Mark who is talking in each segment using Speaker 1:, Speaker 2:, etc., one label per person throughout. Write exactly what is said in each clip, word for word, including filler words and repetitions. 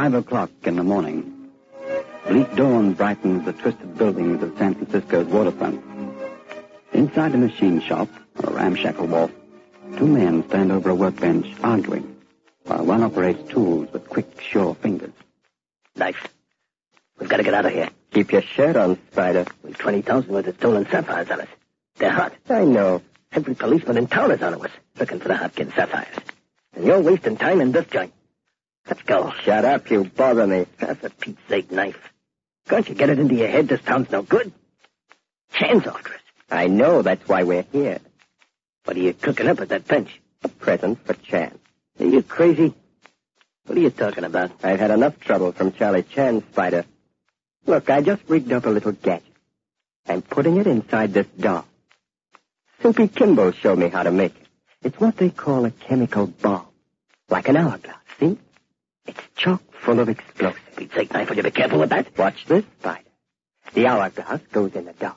Speaker 1: Five o'clock in the morning. Bleak dawn brightens the twisted buildings of San Francisco's waterfront. Inside the machine shop, a ramshackle wharf, two men stand over a workbench arguing, while one operates tools with quick, sure fingers.
Speaker 2: Knife. We've got to get out of here.
Speaker 3: Keep your shirt on, Spider.
Speaker 2: We've twenty thousand worth of stolen sapphires on us. They're hot.
Speaker 3: I know.
Speaker 2: Every policeman in town is on us, looking for the Hopkins sapphires. And you're wasting time in this joint. Let's go.
Speaker 3: Shut up, you bother me.
Speaker 2: That's a Pete's sake, Knife. Can't you get it into your head this town's no good? Chan's after us.
Speaker 3: I know, that's why we're here.
Speaker 2: What are you cooking up at that bench?
Speaker 3: A present for Chan.
Speaker 2: Are you crazy? What are you talking about?
Speaker 3: I've had enough trouble from Charlie Chan, Spider. Look, I just rigged up a little gadget. I'm putting it inside this doll. Soupy Kimball showed me how to make it. It's what they call a chemical bomb. Like an hourglass, see? It's chock full of explosives.
Speaker 2: Pete's sake, Knife, will you be careful with that?
Speaker 3: Watch this, Spider. The hourglass goes in the doll.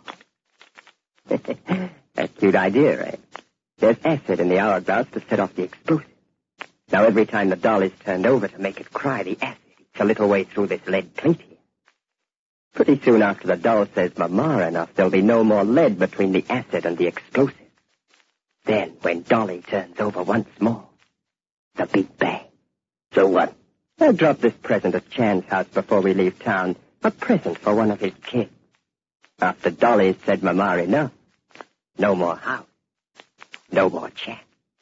Speaker 3: A cute idea, eh? There's acid in the hourglass to set off the explosive. Now, every time the doll is turned over to make it cry, the acid eats a little way through this lead plate here. Pretty soon after the doll says mama enough, there'll be no more lead between the acid and the explosive. Then, when Dolly turns over once more, the big bang.
Speaker 2: So what?
Speaker 3: I'll drop this present at Chan's house before we leave town. A present for one of his kids. After Dolly's said mama enough, no more house. No more Chan.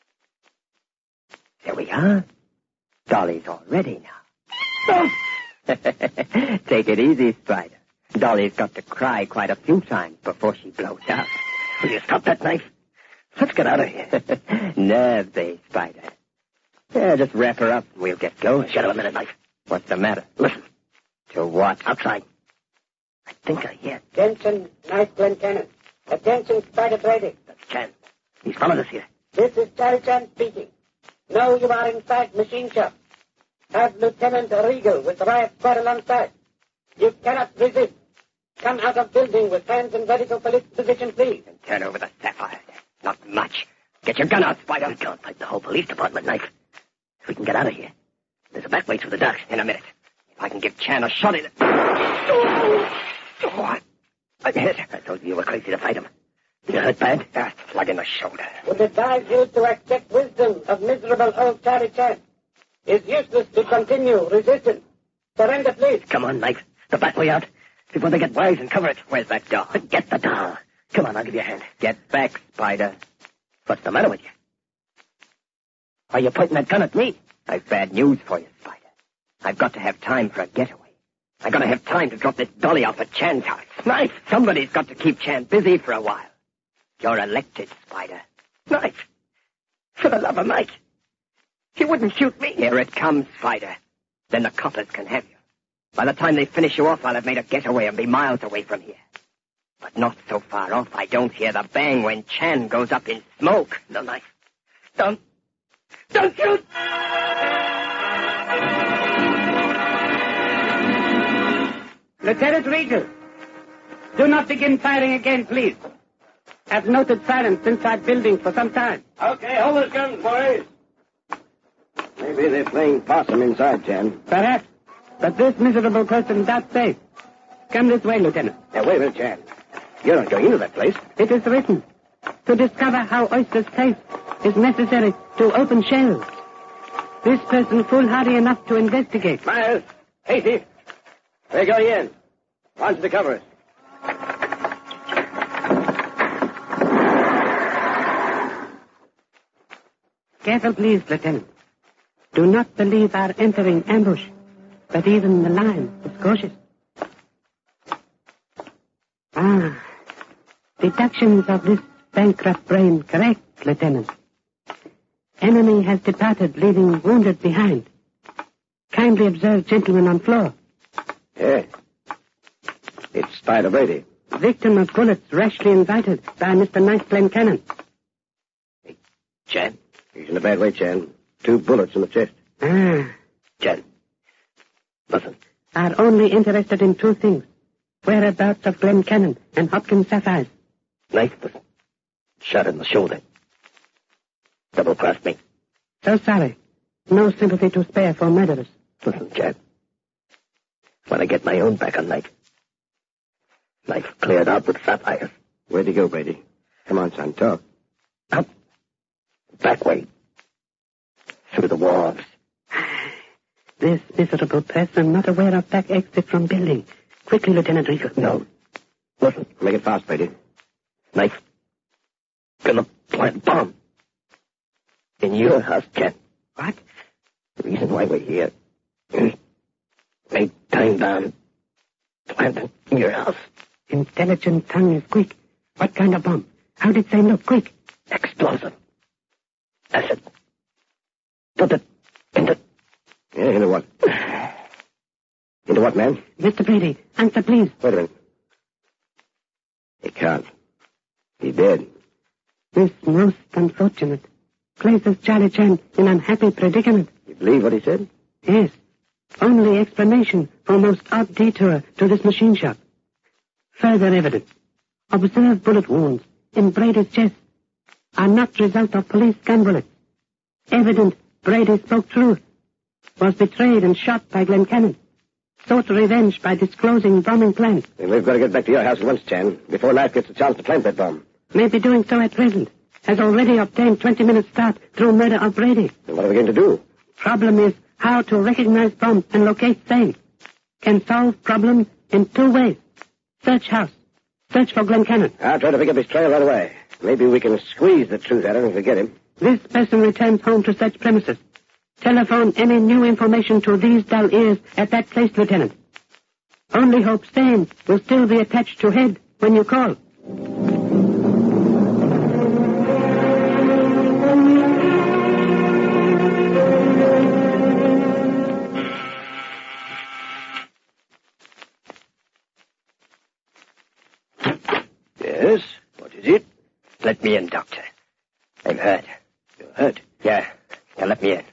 Speaker 3: There we are. Dolly's all ready now. Take it easy, Spider. Dolly's got to cry quite a few times before she blows out.
Speaker 2: Will you stop that, Knife? Let's get out of here.
Speaker 3: Nerves, eh, Spider? Yeah, just wrap her up and we'll get going.
Speaker 2: Shut up a minute, Knife.
Speaker 3: What's the matter?
Speaker 2: Listen.
Speaker 3: To what?
Speaker 2: Outside. I think I hear.
Speaker 4: Attention, Knife Lieutenant. Attention, Spider Brady.
Speaker 2: That's Chan. He's followed us here.
Speaker 4: This is Charlie Chan speaking. Now you are inside machine shop. Have Lieutenant Regal with riot squad alongside. You cannot resist. Come out of building with hands in vertical police position, please.
Speaker 3: And turn over the sapphire. Not much. Get your gun out, Spider.
Speaker 2: We can't fight the whole police department, Knife. If we can get out of here, there's a back way through the docks.
Speaker 3: In a minute. If I can give Chan a shot at it. Oh, what? I'm hit.
Speaker 2: I told you you were crazy to fight him. You hurt bad?
Speaker 3: Ah, slug in the shoulder.
Speaker 4: Would advise you to accept wisdom of miserable old Charlie Chan. It's useless to continue resistance. Surrender, please.
Speaker 2: Come on, Knife. The back way out. Before they get wise and cover it.
Speaker 3: Where's that doll?
Speaker 2: Get the doll. Come on, I'll give you a hand.
Speaker 3: Get back, Spider.
Speaker 2: What's the matter with you? Are you pointing that gun at me?
Speaker 3: I've bad news for you, Spider. I've got to have time for a getaway. I've got to have time to drop this dolly off at Chan's house.
Speaker 2: Knife!
Speaker 3: Somebody's got to keep Chan busy for a while. You're elected, Spider.
Speaker 2: Knife! For the love of Mike! You wouldn't shoot me!
Speaker 3: Here it comes, Spider. Then the coppers can have you. By the time they finish you off, I'll have made a getaway and be miles away from here. But not so far off I don't hear the bang when Chan goes up in smoke.
Speaker 2: No, Knife. Don't. Don't shoot!
Speaker 4: Lieutenant Regal, do not begin firing again, please. I've noted silence inside buildings for some time.
Speaker 5: Okay, hold those guns, boys.
Speaker 3: Maybe they're playing possum inside, Chan.
Speaker 4: Perhaps. But this miserable person's not safe. Come this way, Lieutenant.
Speaker 3: Now, wait a minute, Chan. You're not going into that place.
Speaker 4: It is written, to discover how oysters taste is necessary to open shells. This person foolhardy enough to investigate.
Speaker 5: Myers, Hasty, we're going in. Launch the covers.
Speaker 4: Careful, please, Lieutenant. Do not believe our entering ambush, but even the line is cautious. Ah, deductions of this bankrupt brain correct, Lieutenant. Enemy has departed, leaving wounded behind. Kindly observe gentleman on floor.
Speaker 3: Yeah. It's Spider Brady.
Speaker 4: Victim of bullets rashly invited by Mister Knife Glencannon.
Speaker 3: Hey, Chan. He's in a bad way, Chan. Two bullets in the chest.
Speaker 4: Ah.
Speaker 3: Chan. Listen.
Speaker 4: Are only interested in two things. Whereabouts of Glencannon and Hopkins sapphires.
Speaker 2: Knife, listen. Shot in the shoulder. Double-crossed me.
Speaker 4: So sorry. No sympathy to spare for murderers.
Speaker 2: Listen, Chan. when I get my own back on Knife. Knife cleared out with Sapphire.
Speaker 5: Where'd he go, Brady? Come on, son, talk.
Speaker 2: Up. Back way. Through the walls.
Speaker 4: This miserable person not aware of back exit from building. Quickly, Lieutenant Riegel.
Speaker 2: No. Listen.
Speaker 5: Make it fast, Brady.
Speaker 2: Knife. Gonna plant bomb. In your house, Ken.
Speaker 4: What?
Speaker 2: The reason why we're here is make time bomb. Plant it in your house.
Speaker 4: Intelligent tongue is quick. What kind of bomb? How did they look? Quick.
Speaker 2: Explosive. Acid. Put it into...
Speaker 5: Yeah, into what? Into what, man?
Speaker 4: Mister Brady, answer, please.
Speaker 5: Wait a minute. He can't. He dead.
Speaker 4: This most unfortunate places Charlie Chan in unhappy predicament.
Speaker 5: You believe what he said?
Speaker 4: Yes. Only explanation for most odd detour to this machine shop. Further evidence. Observed bullet wounds in Brady's chest are not result of police gun bullets. Evident Brady spoke truth. Was betrayed and shot by Glencannon. Sought revenge by disclosing bombing plans.
Speaker 5: Then we've got to get back to your house at once, Chan, before Knife gets a chance to plant that bomb.
Speaker 4: May be doing so at present. Has already obtained twenty minutes start through murder of Brady.
Speaker 5: Then what are we going to do?
Speaker 4: Problem is how to recognize bomb and locate same. Can solve problem in two ways. Search house. Search for Glencannon.
Speaker 5: I'll try to pick up his trail right away. Maybe we can squeeze the truth out of him if we get him.
Speaker 4: This person returns home to such premises. Telephone any new information to these dull ears at that place, Lieutenant. Only hope same will still be attached to head when you call.
Speaker 5: Yes? What is it?
Speaker 3: Let me in, Doctor. I'm hurt.
Speaker 5: You're hurt?
Speaker 3: Yeah. Now let me in.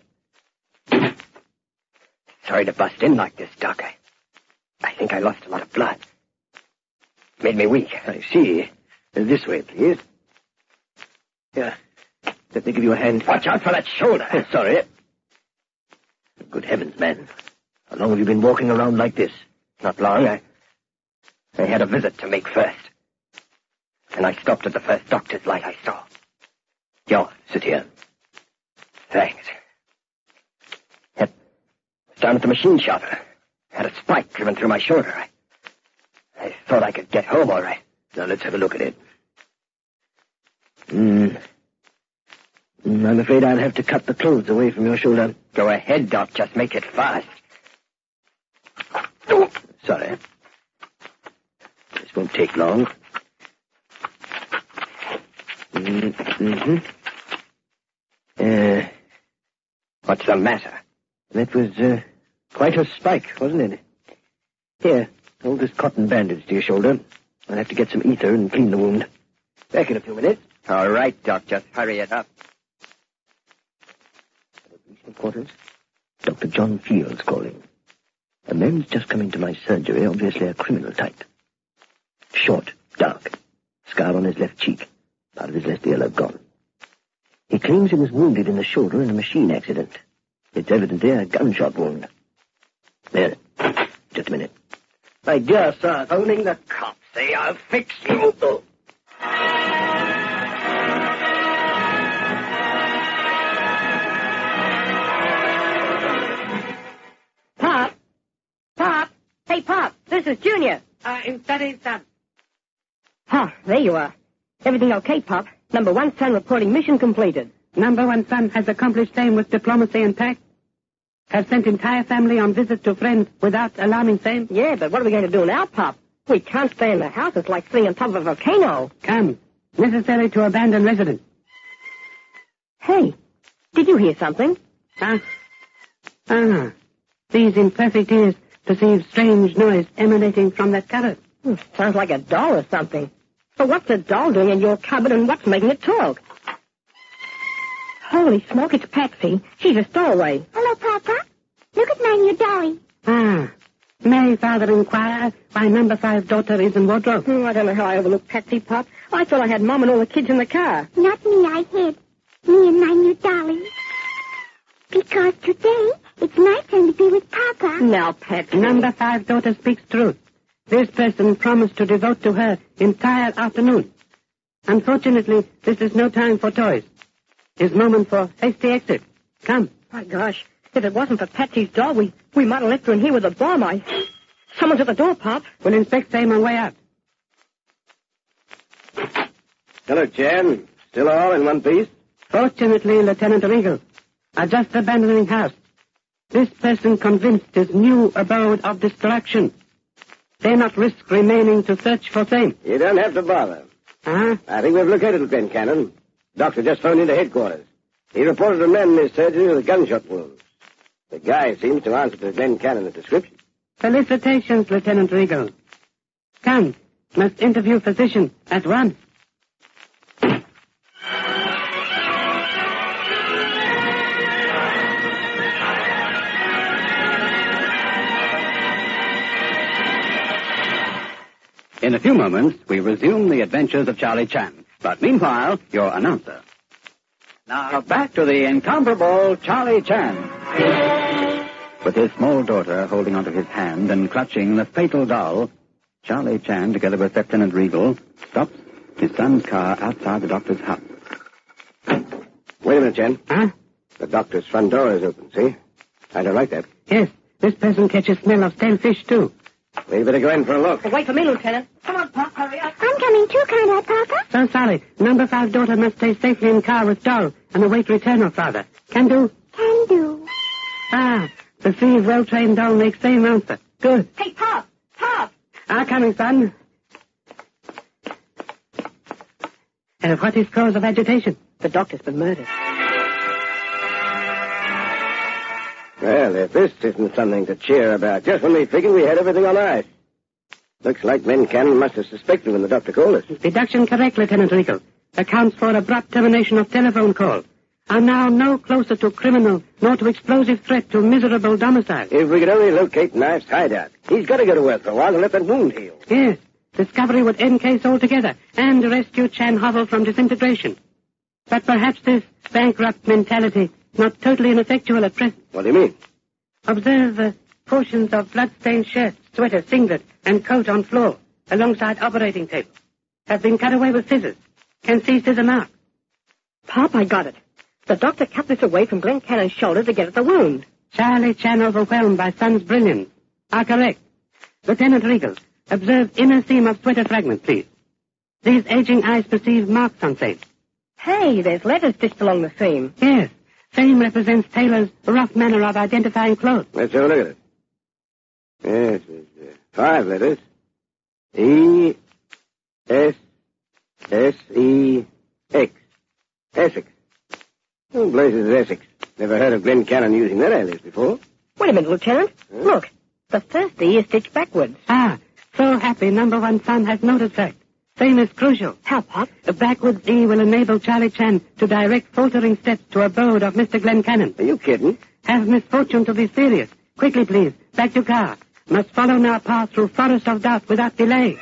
Speaker 3: Sorry to bust in like this, Doc. I, I think I lost a lot of blood. Made me weak.
Speaker 5: I see. This way, please. Yeah. Let me give you a hand.
Speaker 3: Watch out for that shoulder.
Speaker 5: Sorry. Good heavens, man. How long have you been walking around like this?
Speaker 3: Not long. I, I had a visit to make first. And I stopped at the first doctor's light I saw.
Speaker 5: Yo, sit here.
Speaker 3: Thanks. Yep. Down at the machine shop. Had a spike driven through my shoulder. I, I thought I could get home all right.
Speaker 5: Now let's have a look at it. Hmm. I'm afraid I'll have to cut the clothes away from your shoulder.
Speaker 3: Go ahead, Doc. Just make it fast.
Speaker 5: Sorry. This won't take long. Mm-hmm. Uh,
Speaker 3: What's the matter?
Speaker 5: That was uh, quite a spike, wasn't it? Here, hold this cotton bandage to your shoulder. I'll have to get some ether and clean the wound. Back in a few minutes.
Speaker 3: All right, Doc. Just hurry it up.
Speaker 5: Police quarters. Doctor John Fields calling. A man's just come into my surgery, obviously a criminal type. Short, dark, scar on his left cheek, part of his left earlobe gone. He claims he was wounded in the shoulder in a machine accident. It's evidently a gunshot wound. There, just a minute. My dear sir,
Speaker 3: Phoning the cops. They are fix you.
Speaker 5: Oh.
Speaker 6: Pop! Pop! Hey, Pop, this is Junior.
Speaker 4: Uh, in study, son.
Speaker 6: Ah, there you are. Everything okay, Pop? Number one son reporting mission completed.
Speaker 4: Number one son has accomplished same with diplomacy and tact. Has sent entire family on visit to friends without alarming same.
Speaker 6: Yeah, but what are we going to do now, Pop? We can't stay in the house. It's like sitting on top of a volcano.
Speaker 4: Come. Necessary to abandon residence.
Speaker 6: Hey, did you hear something?
Speaker 4: Huh? Ah. These imperfect ears perceive strange noise emanating from that cupboard.
Speaker 6: Hmm, sounds like a doll or something. But what's a doll doing in your cupboard and what's making it talk? Holy smoke, it's Patsy. She's a stowaway.
Speaker 7: Hello, Papa. Look at my new dolly.
Speaker 4: Ah. May father inquire why number five daughter is in wardrobe?
Speaker 6: Hmm, I don't know how I overlooked Patsy, Pop. I thought I had Mom and all the kids in the car.
Speaker 7: Not me, I hid. Me and my new dolly. Because today It's my turn to be with Papa.
Speaker 6: Now, Patsy.
Speaker 8: Number five daughter speaks truth. This person promised to devote to her entire afternoon. Unfortunately, this is no time for toys. It's moment for hasty exit. Come.
Speaker 6: My gosh, if it wasn't for Patsy's doll, we, we might have left her in here with a bomb. I... Someone's at the door, Pop.
Speaker 8: We'll inspect same on way out.
Speaker 2: Hello, Chan. Still all in one piece?
Speaker 8: Fortunately, Lieutenant Regal, are just abandoning house. This person convinced his new abode of destruction. Dare not risk remaining to search for same.
Speaker 2: You don't have to bother.
Speaker 8: Huh?
Speaker 2: I think we've located Glen Cannon. Doctor just phoned into headquarters. He reported a man in his surgery with a gunshot wound. The guy seems to answer to Glen Cannon's description.
Speaker 8: Felicitations, Lieutenant Regal. Come, must interview physician at once.
Speaker 1: In a few moments, we resume the adventures of Charlie Chan. But meanwhile, your announcer. Now, back to the incomparable Charlie Chan. With his small daughter holding onto his hand and clutching the fatal doll, Charlie Chan, together with Lieutenant Regal, stops his son's car outside the doctor's house.
Speaker 2: Wait a minute, Chan.
Speaker 8: Huh?
Speaker 2: The doctor's front door is open, see? I don't like that.
Speaker 8: Yes, this person catches smell of stale fish, too.
Speaker 2: We better go in for a look.
Speaker 6: Wait for me, Lieutenant. Come on, Pop, hurry up.
Speaker 7: I'm coming too, can't I, Papa?
Speaker 8: So sorry. Number five daughter must stay safely in car with doll and await return of father. Can do?
Speaker 7: Can do.
Speaker 8: Ah, the three well-trained doll makes same answer. Good.
Speaker 6: Hey, Pop! Pop!
Speaker 8: Ah, coming, son. Uh, what is cause of agitation?
Speaker 6: The doctor's been murdered.
Speaker 2: Well, if this isn't something to cheer about, just when we figured we had everything on ice. Looks like Glen Cannon must have suspected when the doctor called us.
Speaker 8: Deduction correct, Lieutenant Regal. Accounts for abrupt termination of telephone call. Are now no closer to criminal nor to explosive threat to miserable domicile.
Speaker 2: If we could only locate Knife's hideout. He's got to go to work for a while and let that wound heal.
Speaker 8: Yes, discovery would end case altogether and rescue Chan Hovel from disintegration. But perhaps this bankrupt mentality not totally ineffectual at present.
Speaker 2: What do you mean?
Speaker 8: Observe uh, portions of blood-stained shirt, sweater, singlet, and coat on floor, alongside operating table. Have been cut away with scissors. Can see scissor mark.
Speaker 6: Pop, I got it. The doctor cut this away from Glen Cannon's shoulder to get at the wound.
Speaker 8: Charlie Chan overwhelmed by son's brilliance. Are correct. Lieutenant Regal, observe inner seam of sweater fragment, please. These aging eyes perceive marks on same.
Speaker 6: Hey, there's letters stitched along the seam.
Speaker 8: Yes. Same represents Taylor's rough manner of identifying clothes.
Speaker 2: Let's have a look at it. Yes, it's uh, five letters. E, S, S, E, X. Essex. Who blazes is Essex? Never heard of Glen Cannon using that alias before.
Speaker 6: Wait a minute, Lieutenant.
Speaker 2: Huh?
Speaker 6: Look, the first E is stitched backwards.
Speaker 8: Ah, so happy number one son has noted that. Same is crucial.
Speaker 6: How, Pop?
Speaker 8: A backwards E will enable Charlie Chan to direct faltering steps to abode of Mister Glen Cannon.
Speaker 2: Are you kidding?
Speaker 8: Have misfortune to be serious. Quickly, please. Back to car. Must follow now path through forest of doubt without delay.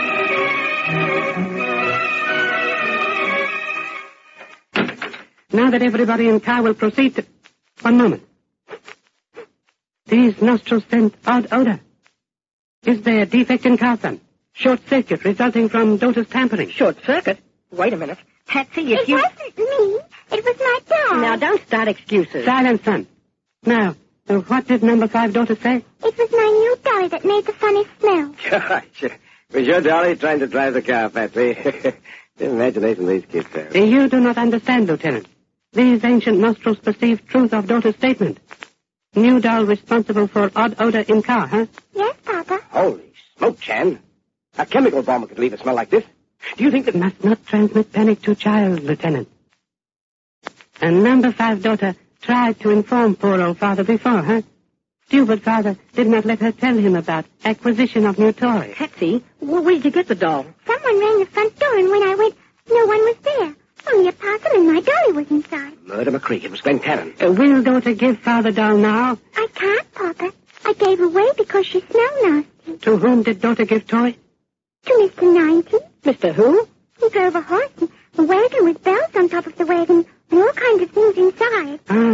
Speaker 8: Now that everybody in car will proceed to... One moment. These nostrils scent odd odor. Is there a defect in car, son? Short circuit resulting from daughter's tampering.
Speaker 6: Short circuit? Wait a minute. Patsy, if
Speaker 7: It
Speaker 6: you...
Speaker 7: wasn't me. It was my dog.
Speaker 6: Now, don't start excuses.
Speaker 8: Silence, son. Now, uh, what did number five daughter say?
Speaker 7: It was my new dolly that made the funny smell.
Speaker 2: Gosh, was your dolly trying to drive the car, Patsy? The imagination these kids have.
Speaker 8: Uh, You do not understand, Lieutenant. These ancient nostrils perceive truth of daughter's statement. New doll responsible for odd odor in car, huh?
Speaker 7: Yes, Papa.
Speaker 2: Holy smoke, Chan. A chemical bomb could leave a smell like this. Do you think that...
Speaker 8: Must not transmit panic to child, Lieutenant. And number five daughter tried to inform poor old father before, huh? Stupid father did not let her tell him about acquisition of new toy.
Speaker 6: Patsy, where did you get the doll?
Speaker 7: Someone rang the front door, and when I went, no one was there. Only a possum and my dolly was inside.
Speaker 2: Murder McCreek. It was Glen Cannon.
Speaker 8: Uh, will daughter give father doll now?
Speaker 7: I can't, Papa. I gave away because she smelled nasty.
Speaker 8: To whom did daughter give toy?
Speaker 7: To Mister Ninety.
Speaker 6: Mister Who?
Speaker 7: He drove a horse and a wagon with bells on top of the wagon and all kinds of things inside.
Speaker 8: Ah,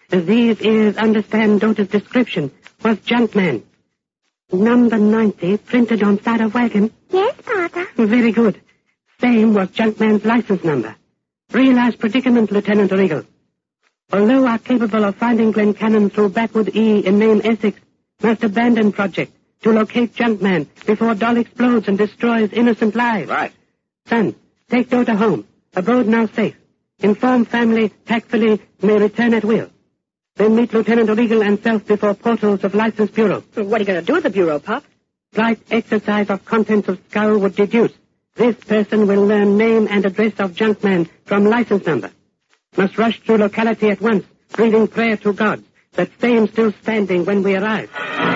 Speaker 8: These ears understand daughter's description. Was junkman. Number ninety printed on side of wagon.
Speaker 7: Yes, Papa.
Speaker 8: Very good. Same was junkman's license number. Realize predicament, Lieutenant Regal. Although are capable of finding Glencannon through Backwood E in name Essex, must abandon project to locate junkman before doll explodes and destroys innocent lives.
Speaker 2: Right.
Speaker 8: Son, take daughter home. Abode now safe. Inform family tactfully may return at will. Then meet Lieutenant Regal and self before portals of License Bureau.
Speaker 6: What are you going to do at the Bureau, Pop?
Speaker 8: Slight exercise of contents of skull would deduce. This person will learn name and address of junkman from license number. Must rush to locality at once, breathing prayer to God that same still standing when we arrive.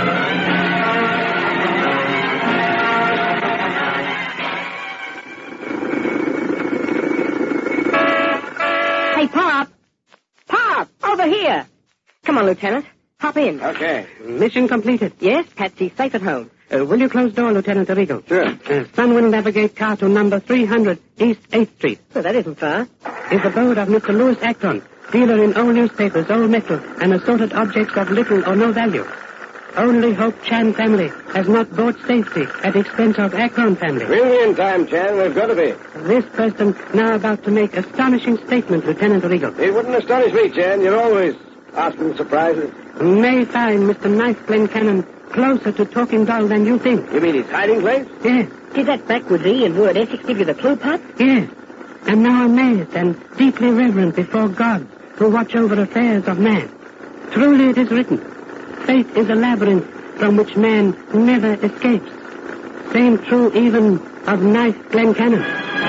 Speaker 6: Hey, Pop! Pop! Over here! Come on, Lieutenant. Hop in.
Speaker 2: Okay.
Speaker 8: Mission completed.
Speaker 6: Yes, Patsy's safe at home.
Speaker 8: Uh, will you close door, Lieutenant Regal?
Speaker 2: Sure.
Speaker 8: Uh, son will navigate car to number three hundred East eighth Street.
Speaker 6: Well, that isn't far.
Speaker 8: Is abode of Mister Louis Akron, dealer in old newspapers, old metal, and assorted objects of little or no value. Only hope Chan family has not bought safety at expense of Akron family.
Speaker 2: We'll be in time, Chan. We've got to be.
Speaker 8: This person now about to make astonishing statement, Lieutenant Regal.
Speaker 2: It wouldn't astonish me, Chan. You're always asking surprises.
Speaker 8: May find Mister Knife Glencannon closer to Talking Doll than you think.
Speaker 2: You mean his hiding place?
Speaker 8: Yes,
Speaker 6: Did that Backwood E and word Essex give you the clue, Pop?
Speaker 8: yes. I'm now amazed and deeply reverent before God who watch over affairs of man. Truly it is written, fate is a labyrinth from which man never escapes. Same true even of Knife Glencannon.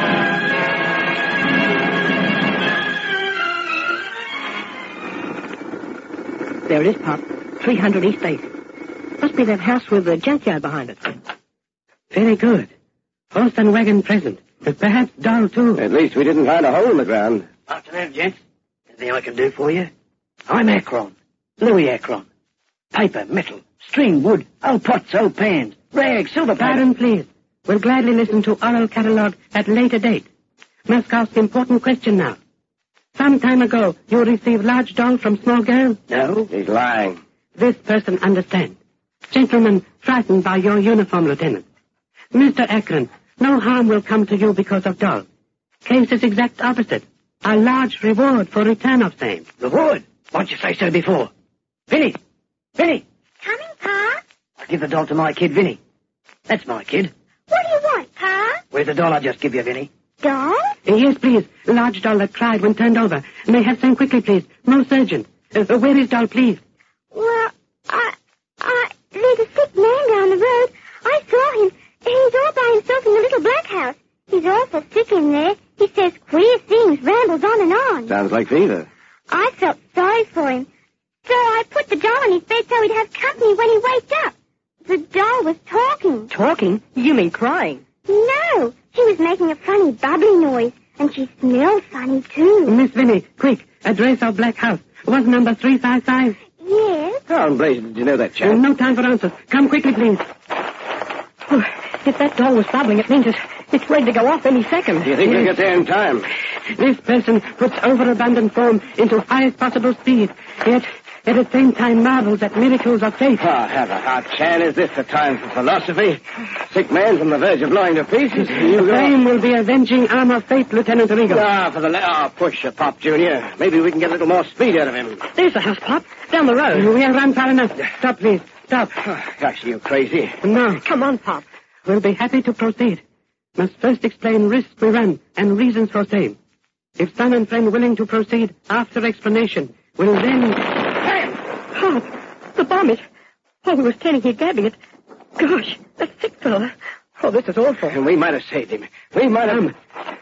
Speaker 6: There it is, Pop. three hundred East eighth. Must be that house with the junkyard behind it.
Speaker 8: Very good. Horse and wagon present. But perhaps doll, too.
Speaker 2: At least we didn't find a hole in the ground.
Speaker 5: Afternoon, gents. Anything I can do for you? I'm Akron. Louis Akron. Paper, metal, string, wood, old pots, old pans, rags, silver paper.
Speaker 8: Pardon, please. We'll gladly listen to oral catalogue at later date. Must ask important question now. Some time ago, you received large doll from small girl?
Speaker 5: No?
Speaker 2: He's lying.
Speaker 8: This person understand. Gentleman frightened by your uniform, Lieutenant. Mister Akron, no harm will come to you because of doll. Case is exact opposite. A large reward for return of same.
Speaker 5: Reward? Why'd you say so before? Vinny! Vinny!
Speaker 7: Coming, Pa?
Speaker 5: I'll give the doll to my kid, Vinny. That's my kid.
Speaker 7: What do you want, Pa?
Speaker 5: Where's the doll I just give you, Vinny?
Speaker 7: Doll?
Speaker 8: Uh, yes, please. Large doll that cried when turned over. May have same quickly, please. Most urgent. Uh, uh, where is doll, please?
Speaker 7: Well, I... I... There's a sick man down the road. I saw him. He's all by himself in the little black house. He's awful sick in there. He says queer things, rambles on and on.
Speaker 2: Sounds like fever.
Speaker 7: I felt sorry for him. So I put the doll on his bed so he'd have company when he waked up. The doll was talking.
Speaker 6: Talking? You mean crying?
Speaker 7: No, she was making a funny bubbly noise, and she smelled funny, too.
Speaker 8: Miss Vinny, quick. Address of black house. Was number three five five?
Speaker 7: Yes?
Speaker 2: How in blazes did you know that,
Speaker 8: Uh,
Speaker 2: chap?
Speaker 8: no time for answers. Come quickly, please.
Speaker 6: Oh, if that doll was bubbling, it means it's, it's ready to go off any second.
Speaker 2: Do you think we'll get there in time?
Speaker 8: This person puts overabundant form into highest possible speed, yet at the same time marvels at miracles of faith.
Speaker 2: Oh, have a heart, Chan. Is this the time for philosophy? Sick man's on the verge of blowing to pieces. You
Speaker 8: The
Speaker 2: go...
Speaker 8: flame will be avenging arm of faith, Lieutenant Regal.
Speaker 2: Ah, for the... La- oh, push your Pop, Junior. Maybe we can get a little more speed out of him.
Speaker 6: There's the house, Pop. Down the road.
Speaker 8: We have run far enough. Stop, please. Stop.
Speaker 2: Oh, gosh, are you crazy?
Speaker 8: No.
Speaker 6: Come on, Pop.
Speaker 8: We'll be happy to proceed. Must first explain risk we run and reasons for same. If son and friend willing to proceed after explanation, we'll then...
Speaker 6: Pop, the vomit. Oh, we were standing here gabbing it. Gosh, that sick fella. Oh, this is awful.
Speaker 2: And we might have saved him. We might have...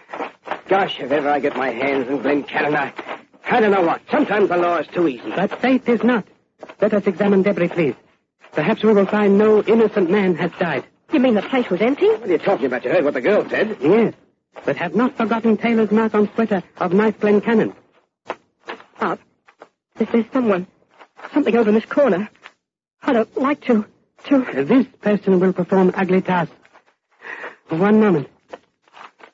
Speaker 2: Gosh, if ever I get my hands in Glencannon, I... I don't know what. Sometimes the law is too easy.
Speaker 8: But faith is not. Let us examine debris, please. Perhaps we will find no innocent man has died.
Speaker 6: You mean the place was empty?
Speaker 2: What are you talking about? You heard what the girl said.
Speaker 8: Yes, but have not forgotten Taylor's mark on sweater of Knife Glencannon.
Speaker 6: Pop, if there's someone, something over in this corner, I don't like to, to...
Speaker 8: This person will perform ugly tasks. One moment.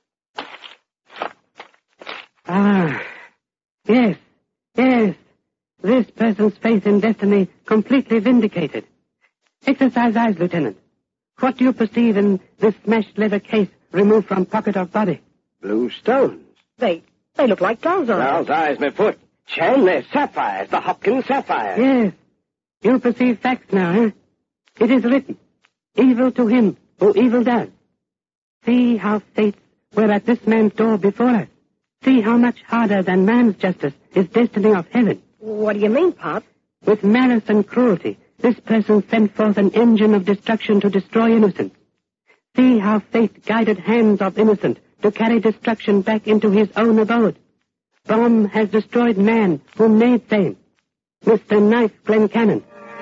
Speaker 8: Ah, yes, yes. This person's faith in destiny completely vindicated. Exercise eyes, Lieutenant. What do you perceive in this smashed leather case removed from pocket of body?
Speaker 2: Blue stones.
Speaker 6: They they look like doll's eyes.
Speaker 2: Doll's eyes, my foot. Chan, they're sapphires, the Hopkins sapphires.
Speaker 8: Yes. You perceive facts now, huh? It is written, evil to him who evil does. See how fates were at this man's door before us. See how much harder than man's justice is destiny of heaven.
Speaker 6: What do you mean, Pop?
Speaker 8: With malice and cruelty, this person sent forth an engine of destruction to destroy innocence. See how fate guided hands of innocent to carry destruction back into his own abode. Bomb has destroyed man who made sane. Mister Knife Glencannon.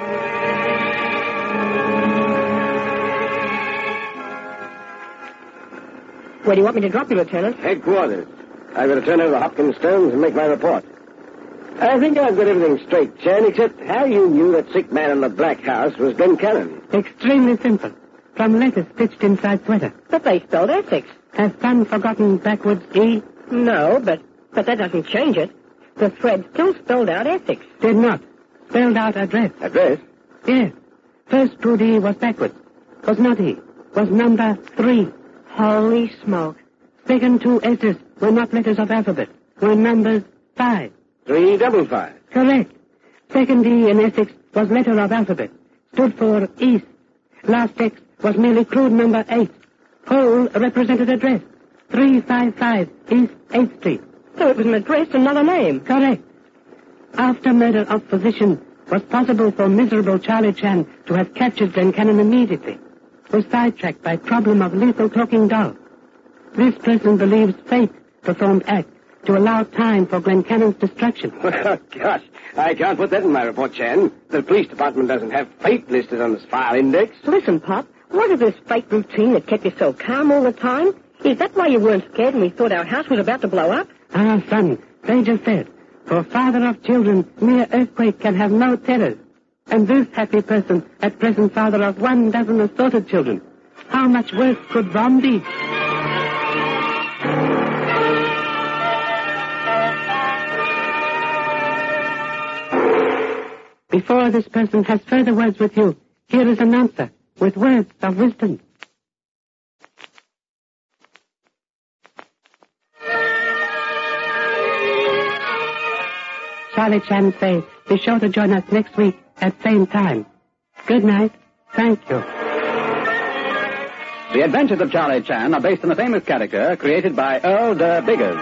Speaker 6: Where do you want me to drop you, Lieutenant?
Speaker 2: Headquarters. I've got to turn over the Hopkins stones and make my report. I think I've got everything straight, Chan, except how you knew that sick man in the black house was Glencannon.
Speaker 8: Extremely simple. From letters stitched inside sweater.
Speaker 6: But they spelled Essex.
Speaker 8: Has son forgotten backwards E?
Speaker 6: No, but, but that doesn't change it. The thread still spelled out Essex.
Speaker 8: Did not. Spelled out address.
Speaker 2: Address?
Speaker 8: Yes. First two D was backwards. Was not E. Was number three.
Speaker 6: Holy smoke.
Speaker 8: Second two S's were not letters of alphabet. Were numbers five.
Speaker 2: Three double five.
Speaker 8: Correct. Second E in Essex was letter of alphabet. Stood for East. Last X was merely crude number eight. Whole represented address. three fifty-five East eighth Street.
Speaker 6: So it was an address and not a name.
Speaker 8: Correct. After murder of physician, was possible for miserable Charlie Chan to have captured Glencannon immediately. Was sidetracked by problem of lethal talking doll. This person believes fate performed act to allow time for Glencannon's destruction.
Speaker 2: Oh, gosh, I can't put that in my report, Chan. The police department doesn't have fate listed on this file index.
Speaker 6: Listen, Pop, was it this fake routine that kept you so calm all the time? Is that why you weren't scared when we thought our house was about to blow up?
Speaker 8: Ah, son, they just said, for father of children, mere earthquake can have no terrors. And this happy person, at present father of one dozen assorted children. How much worse could bomb be? Before this person has further words with you, here is an answer with words of wisdom. Charlie Chan say, be sure to join us next week at same time. Good night. Thank you.
Speaker 1: The Adventures of Charlie Chan are based on a famous character created by Earl de Biggers.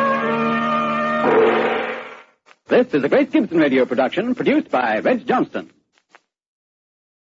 Speaker 1: This is a Grace Gibson radio production produced by Reg Johnston.